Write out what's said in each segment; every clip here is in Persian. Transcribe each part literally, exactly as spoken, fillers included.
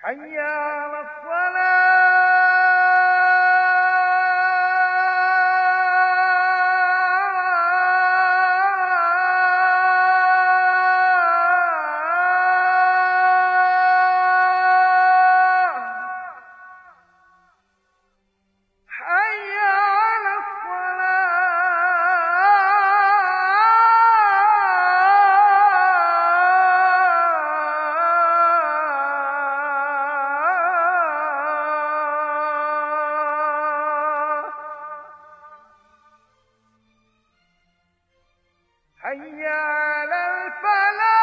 حي على الصلاة. حي على الفلاح.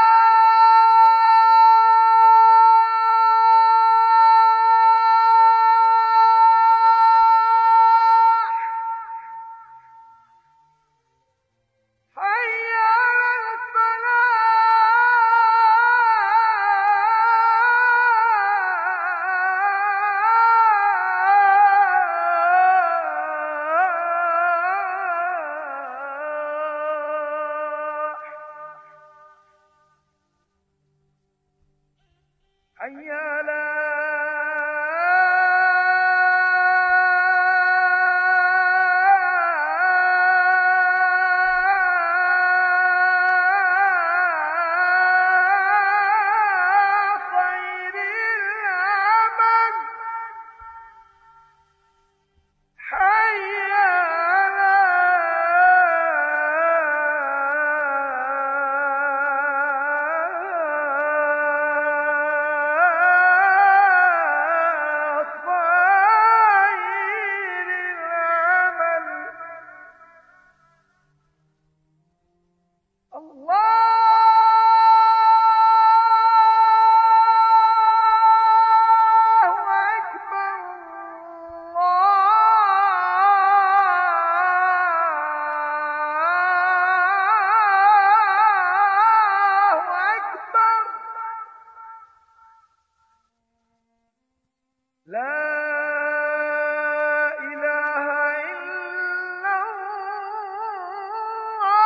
حي على حي على خير العمل. حي على لا إله إلا الله.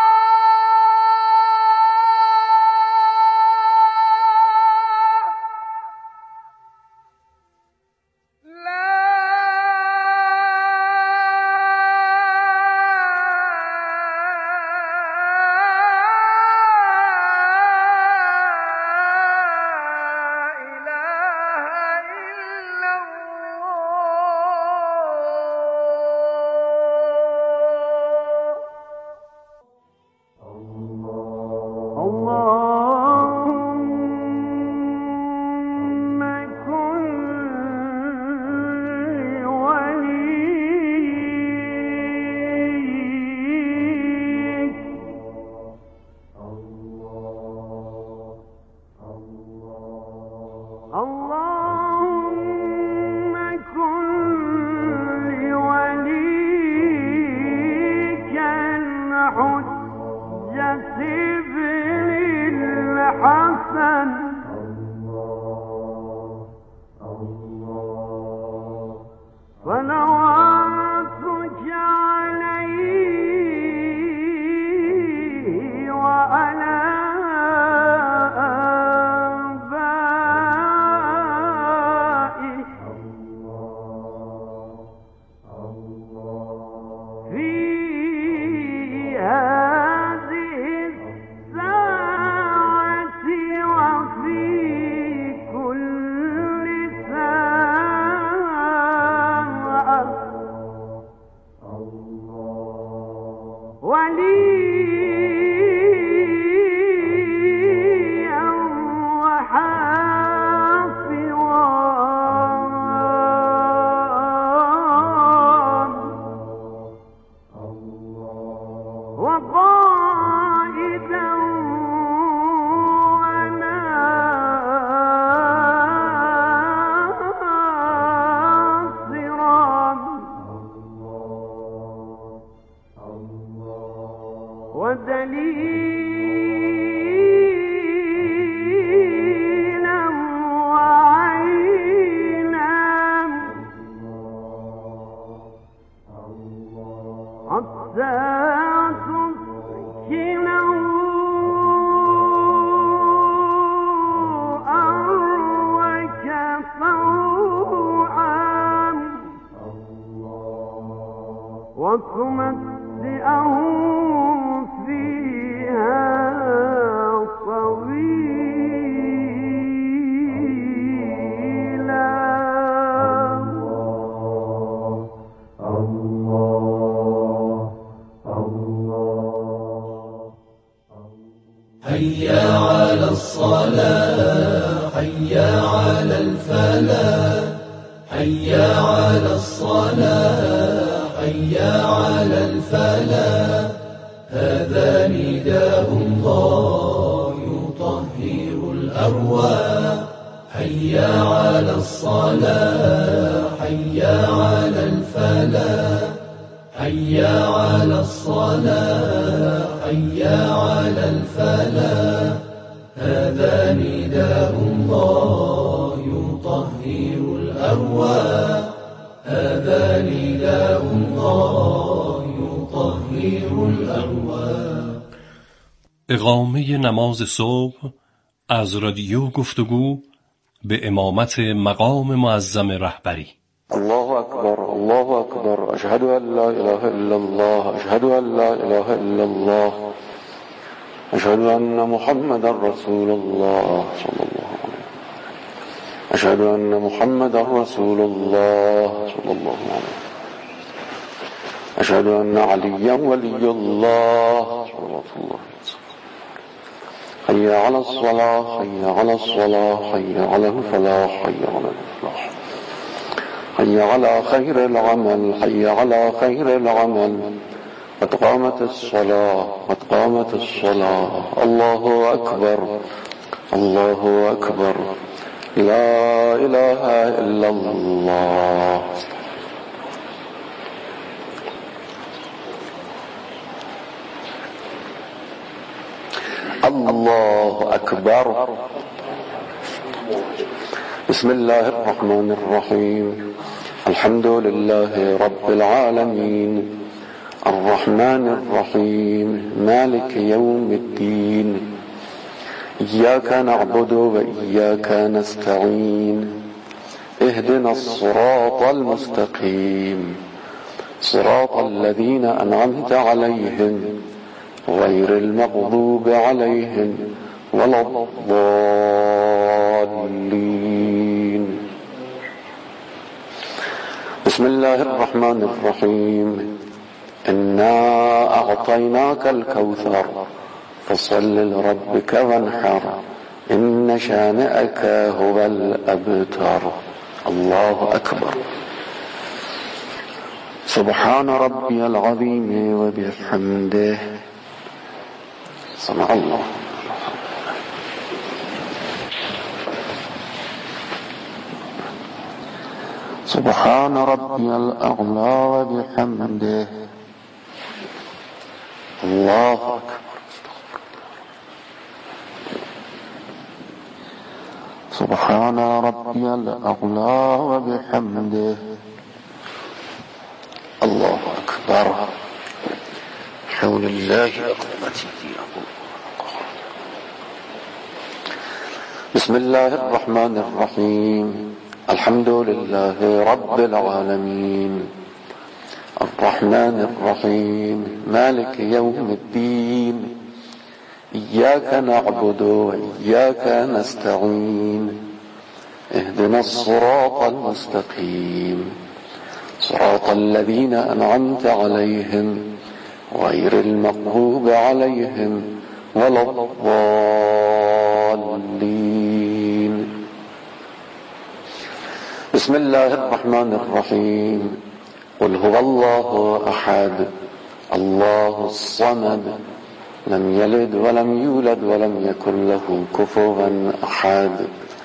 لا صلواتك عليه وعلى آبائه في هذه الساعة وفي كل ساعة ولي حي على الصلاة حي على الفلاح حي على الصلاة حي على الفلاح هذا نداء الله يطهر الأرواح حي على الصلاة حي على الفلاح حي على الصلاة حي على الفلاح هذا نداء الله يطهر الأرواح هذا نداء الله يطهر الأرواح. اقامه نماز صبح از رادیو گفتگو به امامت مقام معظم رهبری. الله أكبر الله أكبر أشهد أن لا إله إلا الله أشهد أن لا إله إلا الله أشهد أن محمد رسول الله صلى الله عليه وسلم أشهد أن محمد رسول الله صلى الله عليه وسلم أشهد أن عليا ولي الله صلى الله عليه وسلم حي على الصلاة حي على الصلاة حي على الفلاح حي على الفلاح حي على خير العمل حي على خير العمل قد قامت الصلاة قد قامت الصلاة الله أكبر الله أكبر لا إله إلا الله. الله أكبر. بسم الله الرحمن الرحيم الحمد لله رب العالمين الرحمن الرحيم مالك يوم الدين إياك نعبد وإياك نستعين اهدنا الصراط المستقيم صراط الذين أنعمت عليهم غير المغضوب عليهم ولا الضالين. بسم الله الرحمن الرحيم إنا أعطيناك الكوثر فصل لربك وانحر إن شانئك هو الأبتر. الله أكبر. سبحان ربي العظيم وبحمده سمع الله. سبحان ربي الأعلى وبحمده الله أكبر. سبحان ربي الأعلى وبحمده الله أكبر. حول الله قوته. بسم الله الرحمن الرحيم الحمد لله رب العالمين الرحمن الرحيم مالك يوم الدين إياك نعبد وإياك نستعين اهدنا الصراط المستقيم صراط الذين أنعمت عليهم غير المغضوب عليهم ولا الضالين. بسم الله الرحمن الرحيم قل هو الله أحد الله الصمد لم يلد ولم يولد ولم يكن له كفوا أحد.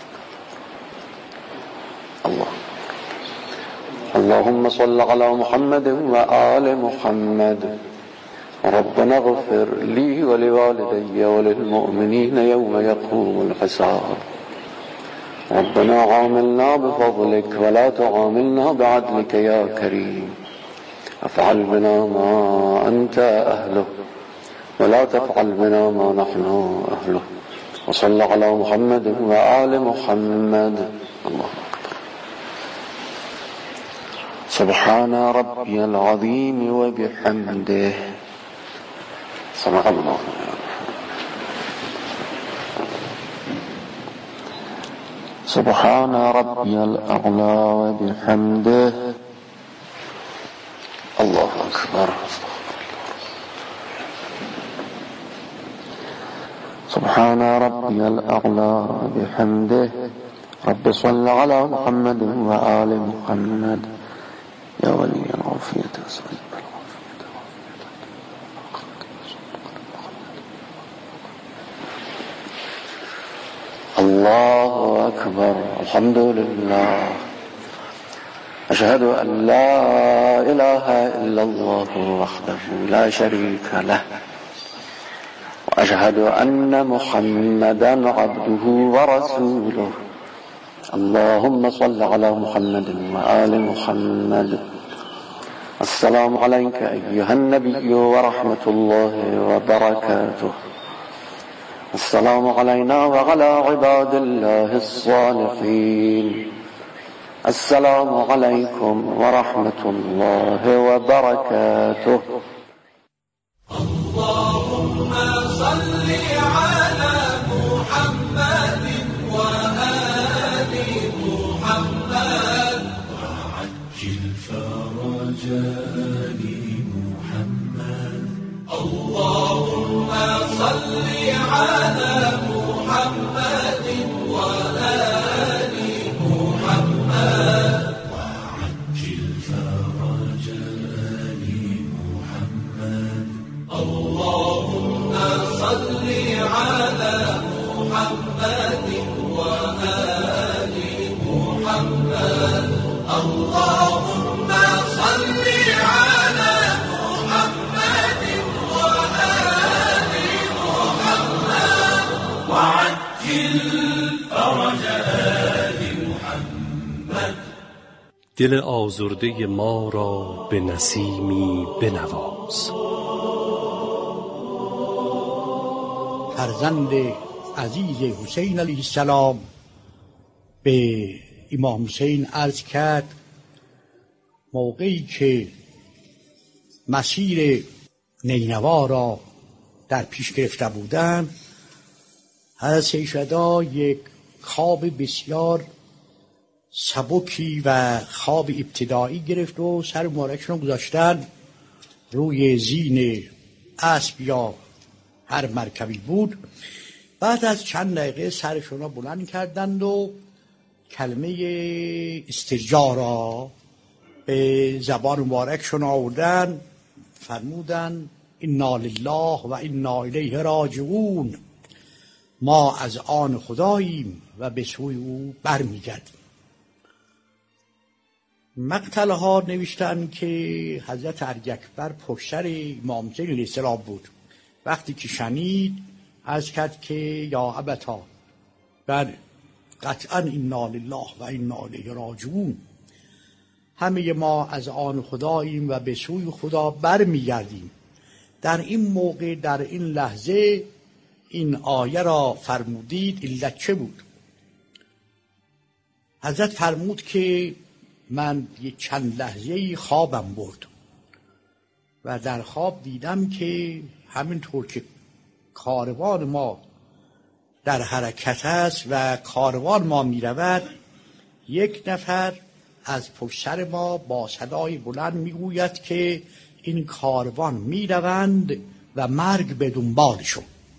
الله. اللهم صل على محمد وآل محمد. ربنا اغفر لي ولوالدي وللمؤمنين يوم يقوم الحساب. ربنا عاملنا بفضلك ولا تعاملنا بعدلك يا كريم. افعل بنا ما أنت أهله ولا تفعل بنا ما نحن أهله. وصل على محمد وآل محمد. الله أكبر. سبحان ربي العظيم وبحمده سمع الله. سبحان ربي الأعلى وبحمده الله أكبر. سبحان ربي الأعلى بحمده رب صل على محمد وآل محمد يا ولي العافية أسأل الله أكبر الحمد لله أشهد أن لا إله إلا الله وحده لا شريك له وأشهد أن محمدا عبده ورسوله اللهم صل على محمد وآل محمد السلام عليك أيها النبي ورحمة الله وبركاته السلام علينا وعلى عباد الله الصالحين السلام عليكم ورحمة الله وبركاته اللهم صل على محمد وآل محمد وعجل فرج آل محمد اللهم صل على محمد وآل محمد وعجل فرج آل محمد اللهم صل على محمد وآل محمد اللهم صل على محمد وآل محمد وعجل فرج آل محمد. دل آزرده ما را به نسیمی بنواز. فرزند عزیز حسین علیه السلام به امام حسین عرض کرد موقعی که مسیر نینوا را در پیش گرفته بودند، حضرت سیدشهدا یک خواب بسیار سبکی و خواب ابتدایی گرفت و سر مبارکشون گذاشتن روی زین اسب یا هر مرکبی بود. بعد از چند دقیقه سرشون را بلند کردند و کلمه استرجاع را به زبان مبارکشون آوردن، فرمودن انا لله و انا الیه راجعون، ما از آن خداییم و به سوی او برمیگردیم. مقتل ها نوشتن که حضرت ارگ اکبر پشت سر امام حسین علیه السلام بود. وقتی که شنید عرض کرد که یا ابتا، بله قطعا انا لله و انا الیه راجعون، همه ما از آن خداییم و به سوی خدا برمیگردیم. در این موقع، در این لحظه این آیه را فرمودید، علت چه بود؟ حضرت فرمود که من یک چند لحظه‌ای خوابم برد و در خواب دیدم که همینطور که کاروان ما در حرکت است و کاروان ما می رود، یک نفر از پشت سر ما با صدای بلند می گوید که این کاروان می روند و مرگ به دنبالشون.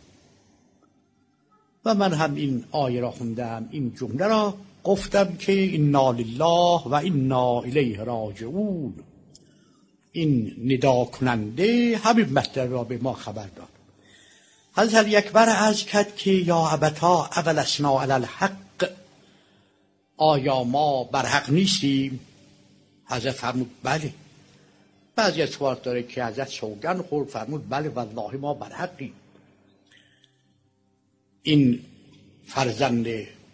و من هم این آیه را خوندم، این جمله را گفتم که انا لله و انا الیه راجعون. این ندا کننده همین مطلب را به ما خبر داد. حضرت علی اکبر عرض کرد که یا ابتا اولسنا علی الحق، آیا ما بر حق نیستیم؟ حضرت فرمود بله. بعضی از روایات داره که حضرت سوگند خورد، فرمود بله والله ما بر حقیم. این فرزند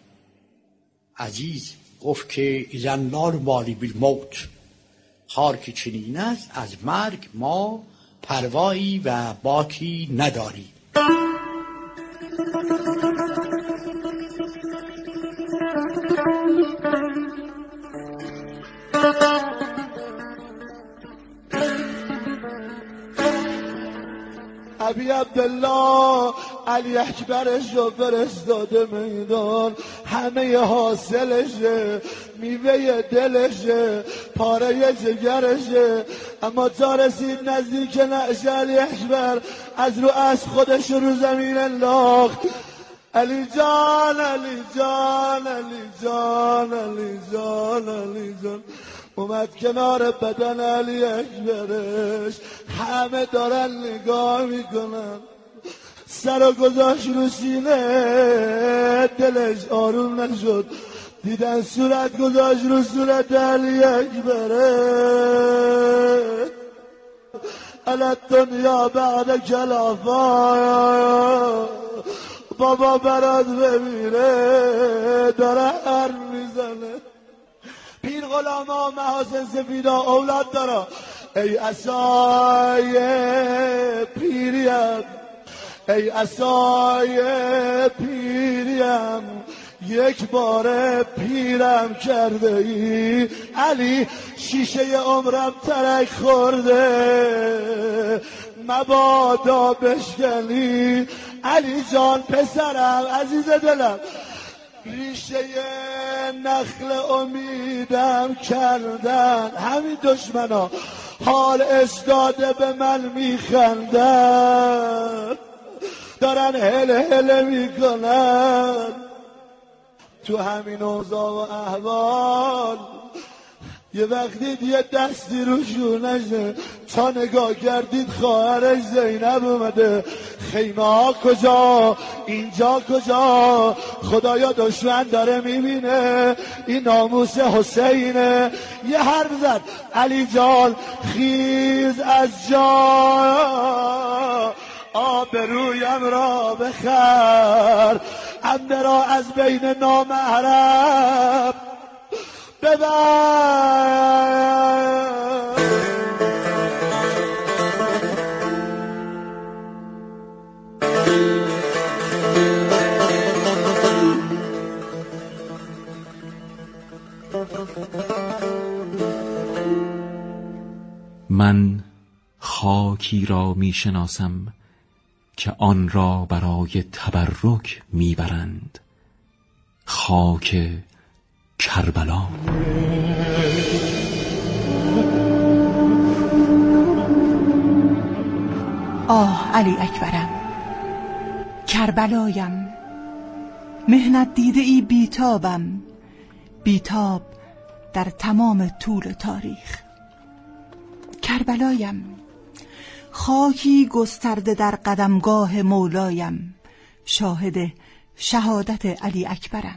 عزیز گفت که اذن لا نبالی بالموت، حال که چنین است از مرگ ما پروایی و باکی نداریم. ابی عبدالله علی اکبرش رو فرستاده میدان، همه حاصلشه، میوه دلشه، پاره جگرشه. اما تا رسید نزدیک نعش علی اکبر از رو از خودش رو زمین انداخت. علی جان علی جان علی جان علی جان علی جان اومد کنار بدن علی اکبرش، همه دارن نگاه میکنن. سر و گذاشت رو سینه، دلش آروم نشد. دیدن صورت گذاشت رو صورت علی اکبرش. علت دنیا بعد کلافا، بابا برات بمیره داره حرف میزنه. پیر غلاما محاسن سفیدا اولاد داره. ای عصای پیریم، ای عصای پیریم، یک بار پیرم کرده ای. علی شیشه عمرم ترک خورده، مبادا بشکنی. علی جان پسرم عزیز دلم، ریشه نخل امیدم کردن. همین دشمنا حال استاده به من میخندن، دارن هله هله میکنن. تو همین اوضاع و احوال یه وقتی یه دستی رو شونشه، تا نگاه کردید خواهرش زینب اومده. خیمه ها کجا؟ اینجا کجا؟ خدایا دشمن داره میبینه، این ناموس حسینه. یه حرف زد علی جان خیز از جا، آبرویم را بخر، عمه را از بین نامحرم ببر. من خاکی را می شناسم که آن را برای تبرک می برند، خاک کربلا. آه علی اکبرم، کربلایم، مهنت دیده ای بیتابم، بیتاب در تمام طول تاریخ. کربلایم، خاکی گسترده در قدمگاه مولایم، شاهد شهادت علی اکبرم.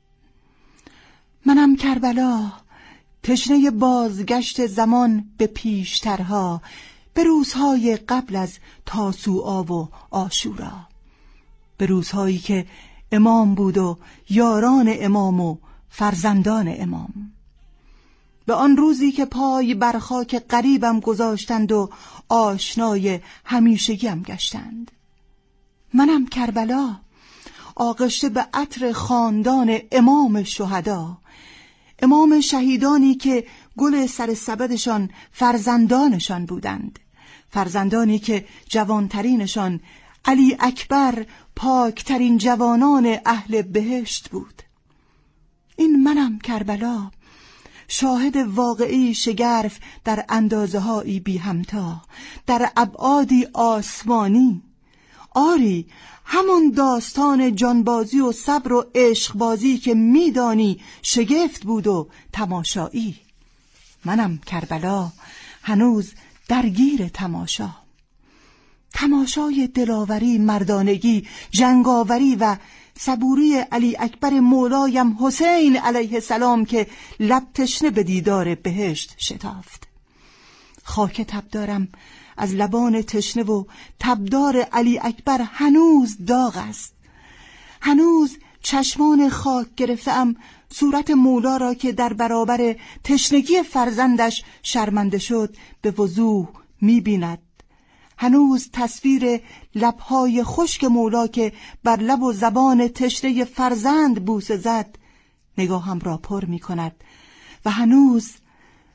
منم کربلا، تشنه بازگشت زمان به پیشترها، به روزهای قبل از تاسوعا و عاشورا، به روزهایی که امام بود و یاران امام و فرزندان امام، به آن روزی که پای بر خاک غریبم گذاشتند و آشنای همیشگیم گشتند. منم کربلا، آغشته به عطر خاندان امام شهدا، امام شهیدانی که گل سر سبدشان فرزندانشان بودند، فرزندانی که جوانترینشان علی اکبر پاکترین جوانان اهل بهشت بود. این منم کربلا، شاهد واقعی شگرف در اندازه هایی بی همتا، در ابعادی آسمانی. آری، همون داستان جانبازی و صبر و عشقبازی که میدانی شگفت بود و تماشایی. منم کربلا، هنوز درگیر تماشا، تماشای دلاوری، مردانگی، جنگاوری و صبوری علی اکبر مولایم حسین علیه السلام که لب تشنه به دیدار بهشت شتافت. خاک تبدارم از لبان تشنه و تبدار علی اکبر هنوز داغ است. هنوز چشمان خاک گرفتم صورت مولا را که در برابر تشنگی فرزندش شرمنده شد به وضوح می‌بیند. هنوز تصویر لبهای خشک مولا که بر لب و زبان تشنه فرزند بوسه زد نگاهم را پر می کند و هنوز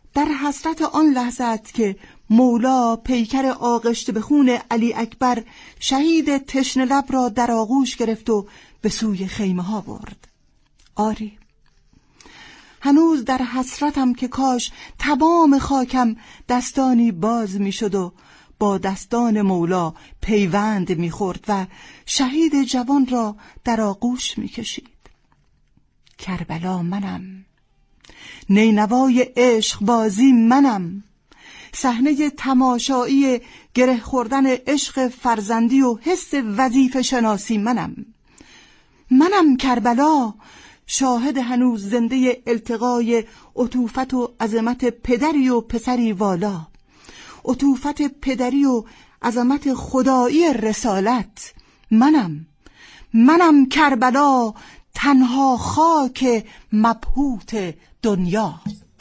در حسرت آن لحظه است که مولا پیکر آغشته به خون علی اکبر شهید تشنه لب را در آغوش گرفت و به سوی خیمه ها برد. آری، هنوز در حسرتم که کاش تمام خاکم دستانی باز می شد و با دستان مولا پیوند می خورد و شهید جوان را در آغوش می کشید. کربلا منم، نینوای عشق بازی منم، صحنه تماشایی گره خوردن عشق فرزندی و حس وظیفه شناسی منم. منم کربلا، شاهد هنوز زنده التقای عطوفت و عظمت پدری و پسری والا، عطوفت پدری و عظمت خدایی رسالت. منم منم کربلا، تنها خاک مبهوت دنیا.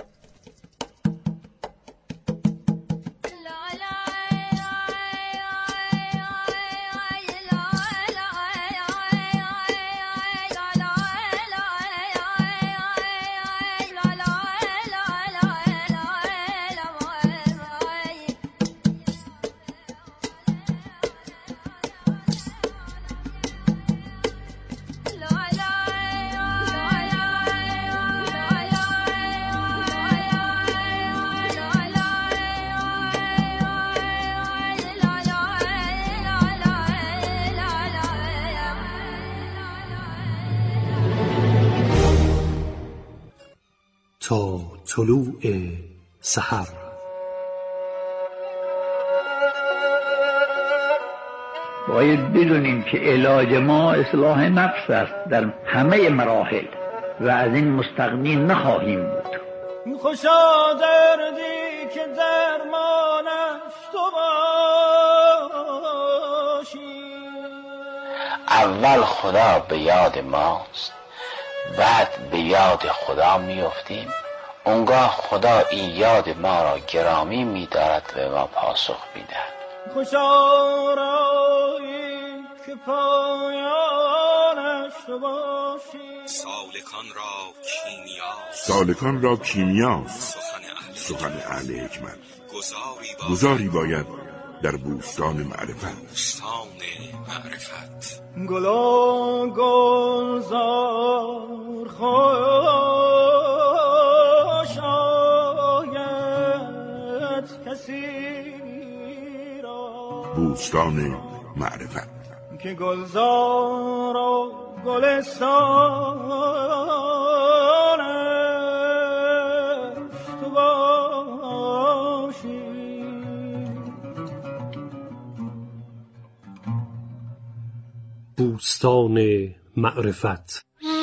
تا طلوع سحر. باید بدونیم که علاج ما اصلاح نفس است در همه مراحل و از این مستغنی نخواهیم بود. خوشا دردی که درمانش تو باشی. اول خدا به یاد ماست، بعد به یاد خدا میافتیم. اونگاه خدا این یاد ما را گرامی می‌دارد و به ما پاسخ می‌دهد. خوشا رایی که پایانش تو باشی. سالکان را کیمیاست، سالکان را کیمیاست سخن اهل حکمت. گذاری باید در بوستان معرفت. بوستان معرفت. گلا گلزار خوش آید کسی را. بوستان معرفت. که گلزار و گلستانش تو باشی. بوستان معرفت.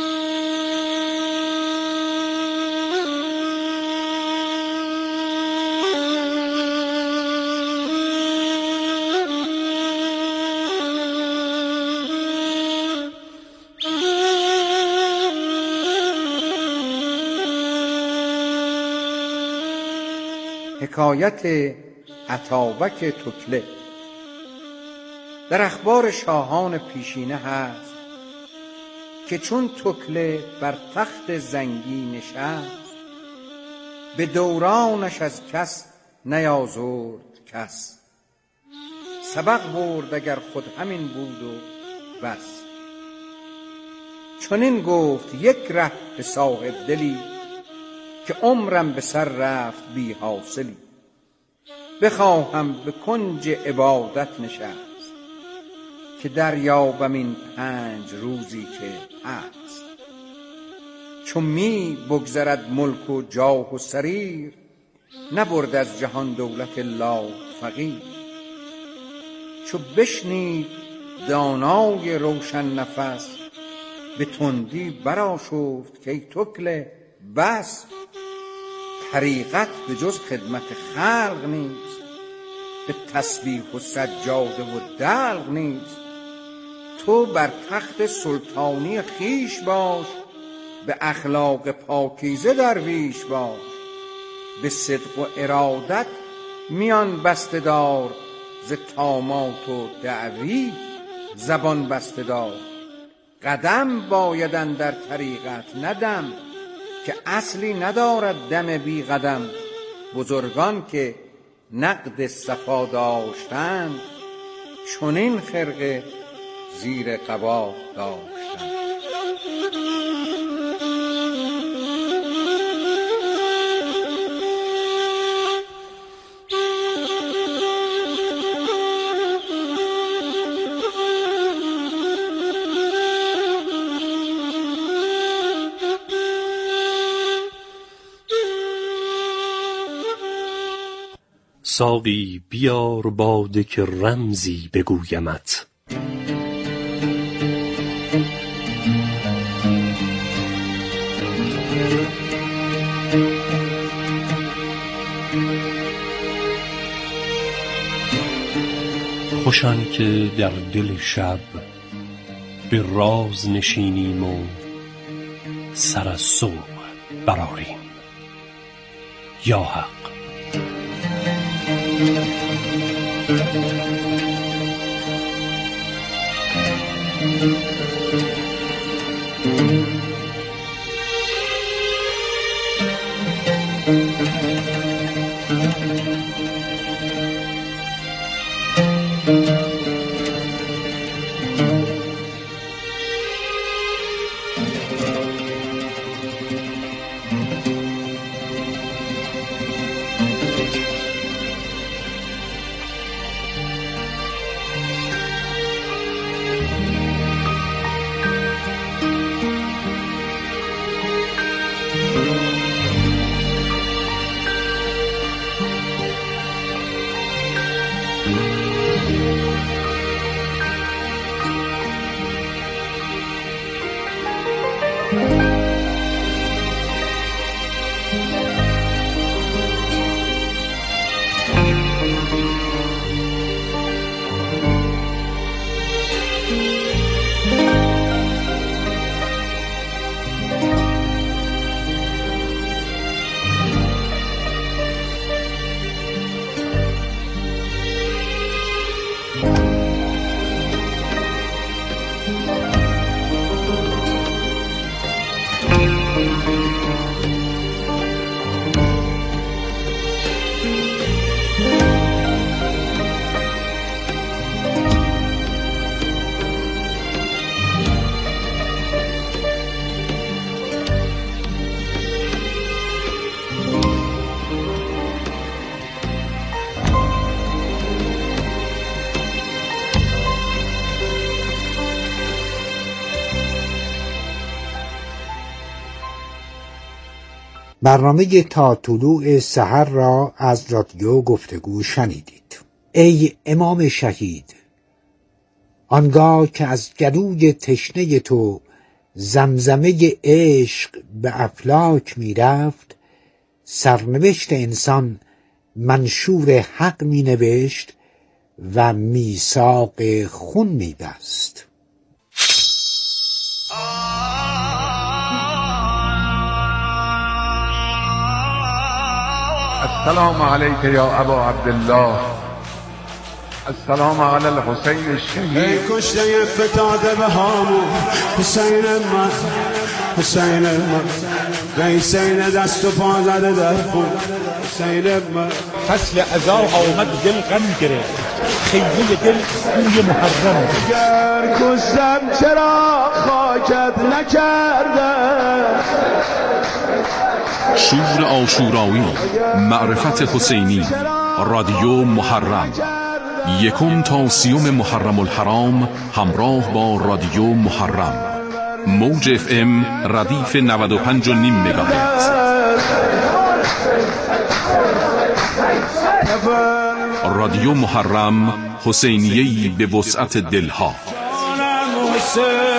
حکایت اتابک تکله. در اخبار شاهان پیشینه هست که چون تکله بر تخت زنگی نشست، به دورانش از کس نیازرد کس. سبق برد اگر خود همین بود و بس. چنین گفت یک ره به صاحب دلی، که عمرم به سر رفت بی حاصلی. بخواهم به کنج عبادت نشست، که دریابم این پنج روزی که هست. چون می بگذرد ملک و جاه و سریر، نبرد از جهان دولت الله فقیر. چو بشنید دانای روشن نفس، به تندی برآشفت که ای تکله بس. طریقت به جز خدمت خلق نیست، به تسبیح و سجاده و دلق نیست. تو بر تخت سلطانی خیش باش، به اخلاق پاکیزه درویش باش. به صدق و ارادت میان بسته دار، ز طامات و دعوی زبان بسته دار. قدم بایدن در طریقت ندم، که اصلی ندارد دم بی قدم. بزرگان که نقد صفا داشتند چنین خرقه زیر قبا داشتند. ساقی بیار باده که رمزی بگویمت. خوشان که در دل شب به راز نشینیم و سر از صبح برآریم. یا حق. برنامه تا طلوع سحر را از رادیو گفتگو شنیدید. ای امام شهید، آنگاه که از گلوی تشنه تو زمزمه عشق به افلاک می رفت، سرنوشت انسان منشور حق می نوشت و میثاق خون می بست. السلام علیک یا ابا عبدالله، السلام علی الحسین الشهید. ای کشته فتاده به هامون، حسین من، حسین من، حسین دست و پا زده در خون، حسین من. فصل عزا آمد دل غم گرفت، خیلی دل بوی محرم. گر کشتم چرا خاکت نکرده؟ شور عاشورایی، معرفت حسینی، رادیو محرم، یکم تا سیوم محرم الحرام همراه با رادیو محرم. موج اف ام ردیف نود و پنج و نیم مگاهرتز. رادیو محرم، حسینیه‌ای به وسعت دلها.